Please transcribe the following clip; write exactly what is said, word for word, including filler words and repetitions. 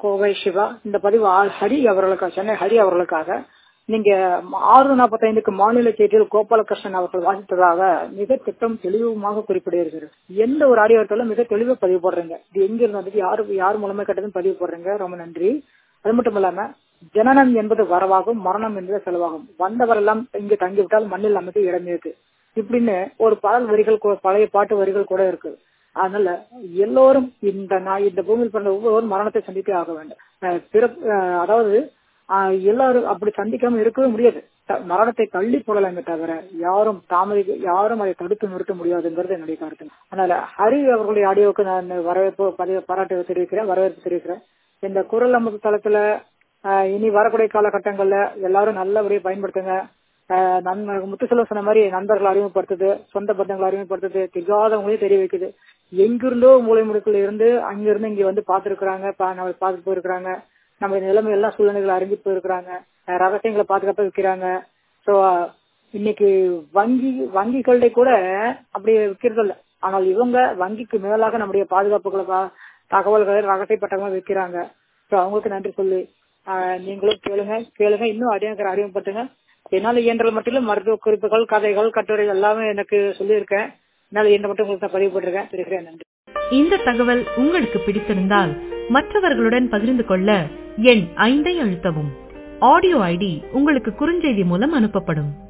கோவை சிவா. இந்த பதிவு ஆ- ஹரி அவர்களுக்காக, சென்னை ஹரி அவர்களுக்காக. நீங்க ஆறு நாற்பத்தைந்துக்கு மாநில செய்தியில் கோபாலகிருஷ்ணன் அவர்கள் வாசித்ததாக மிக திட்டம் தெளிவுமாக குறிப்பிடுகிறது. எந்த ஒரு ஆடியோத்தாலும் மிக தெளிவாக பதிவு போடுறீங்க. இது எங்க இருந்தது, யாரு யார் மூலமா கேட்டதுன்னு பதிவு போடுறீங்க. ரொம்ப நன்றி. அது மட்டும் இல்லாம ஜனனம் என்பது வரவாகும், மரணம் என்பது செலவாகும். வந்தவரெல்லாம் இங்கு தங்கிவிட்டால் மண்ணில் நமக்கு இடம் இருக்கு இப்படின்னு ஒரு பாடல் வரிகள் கூட- பழைய பாட்டு வரிகள் கூட இருக்கு. அதனால எல்லோரும் இந்த நான் இந்த பூமியில் பிறந்த ஒவ்வொருவரும் மரணத்தை சந்தித்தே ஆக வேண்டும். அஹ் பிறப்- அஹ் அதாவது ஆஹ் எல்லாரும் அப்படி சந்திக்காம இருக்கவே முடியாது. த- மரணத்தை தள்ளி போடலாமே தவிர யாரும் தாமதி யாரும் அதை தடுத்து நிறுத்த முடியாதுங்கிறது என்னுடைய கருத்து. அதனால ஹரி அவர்களுடைய ஆடியோவுக்கு நான் வரவேற்பு பதிவு பாராட்டு தெரிவிக்கிறேன், வரவேற்பு தெரிவிக்கிறேன். இந்த குரல் அமுது தளத்துல ஆஹ் இனி வரக்கூடிய காலகட்டங்கள்ல எல்லாரும் நல்லபடியா பயன்படுத்துங்க. ஆஹ் நண்ப முத்துசெல்வம் சொன்ன மாதிரி நண்பர்கள் அறிமுகப்படுத்துது, சொந்த பந்தங்களை அறிமுகப்படுத்துது, தெரியாதவங்களையும் தெரிய வைக்குது. எங்கிருந்தோ மூலை முடுக்குல இருந்து அங்கிருந்து இங்க வந்து பாத்துருக்காங்க, பார்த்துட்டு போயிருக்கிறாங்க. நம்ம நிலைமை எல்லாம் சூழ்நிலைகளை அறிஞ்சு போயிருக்கிறாங்க. அஹ் ரகசியங்களை பாதுகாப்பா வைக்கிறாங்க. சோ இன்னைக்கு வங்கி வங்கிகள்ட கூட அப்படி விற்கிறது இல்ல. ஆனால் இவங்க வங்கிக்கு மேலாக நம்முடைய பாதுகாப்புகளை பா- தகவல்களை ரகசியப்பட்டவங்க வைக்கிறாங்க. சோ அவங்களுக்கு நன்றி சொல்லி ஆஹ் நீங்களும் கேளுங்க கேளுங்க இன்னும் அறிஞர் அறிமுகப்படுத்துங்க. என்னால இயன்ற மட்டும் மருத்துவ குறிப்புகள், கதைகள், கட்டுரைகள் எல்லாமே எனக்கு சொல்லியிருக்கேன். என்னால இயன்ற மட்டும் உங்களுக்கு நான் பதிவு போட்டிருக்கேன். தெரிவிக்கிறேன். நன்றி. இந்த தகவல் உங்களுக்கு பிடித்திருந்தால் மற்றவர்களுடன் பகிர்ந்து கொள்ள எண் ஐந்தை அழுத்தவும். ஆடியோ ஐடி உங்களுக்கு குறுஞ்செய்தி மூலம் அனுப்பப்படும்.